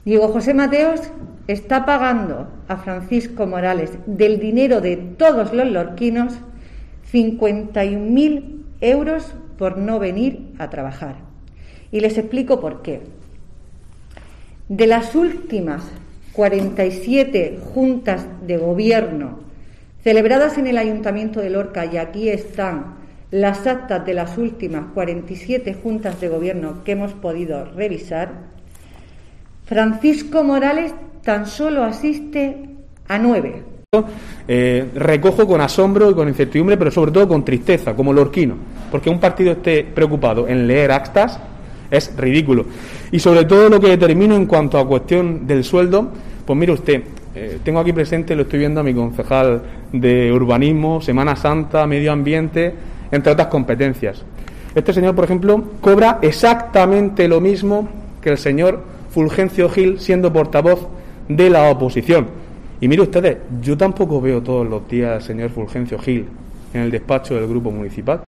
Diego José Mateos está pagando a Francisco Morales del dinero de todos los lorquinos 51.000 euros por no venir a trabajar. Y les explico por qué. De las últimas 47 juntas de gobierno celebradas en el Ayuntamiento de Lorca, y aquí están las actas de las últimas 47 juntas de gobierno que hemos podido revisar, Francisco Morales tan solo asiste a 9. Recojo con asombro y con incertidumbre, pero sobre todo con tristeza, como lorquino, porque un partido esté preocupado en leer actas es ridículo. Y sobre todo lo que determino en cuanto a cuestión del sueldo, pues mire usted, tengo aquí presente, lo estoy viendo a mi concejal de urbanismo, Semana Santa, medio ambiente, entre otras competencias. Este señor, por ejemplo, cobra exactamente lo mismo que el señor Fulgencio Gil, siendo portavoz de la oposición. Y mire ustedes, yo tampoco veo todos los días al señor Fulgencio Gil en el despacho del grupo municipal.